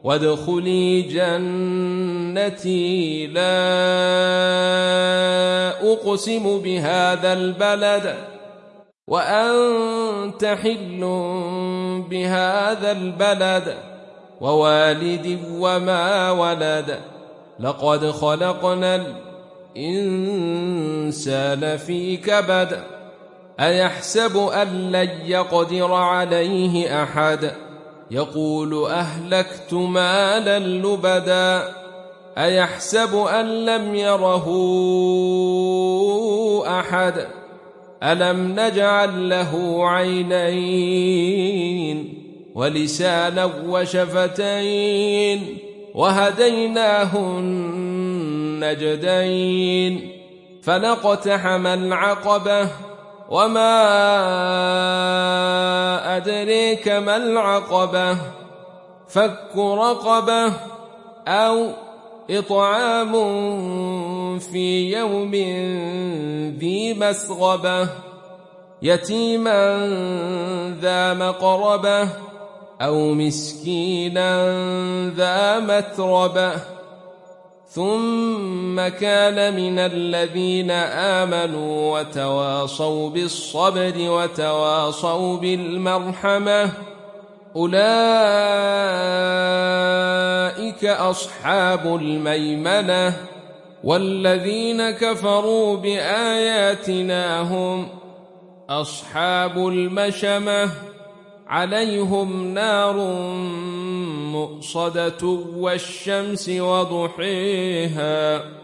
وادخلي جنتي لا أقسم بهذا البلد وأنت حل بهذا البلد ووالد وما ولد لقد خلقنا الإنسان في كبد أيحسب أن لن يقدر عليه أحد يقول أهلكت مالا لبدا أيحسب أن لم يره أحد ألم نجعل له عينين ولسانا وشفتين وهديناه النجدين فلاقتحم العقبة وما أدريك ما العقبة فك رقبة أو إطعام في يوم ذي مسغبة يتيما ذا مقربة أو مسكينا ذا متربة ثم كان من الذين آمنوا وتواصوا بالصبر وتواصوا بالمرحمة أولئك أصحاب الميمنة والذين كفروا بآياتنا هم أصحاب المشمة عليهم نار مؤصدة والشمس وضحيها